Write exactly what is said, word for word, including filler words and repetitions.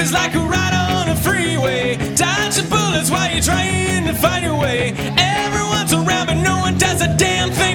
is like a ride on a freeway, dodging bullets while you're trying to find your way. Everyone's around, but no one does a damn thing.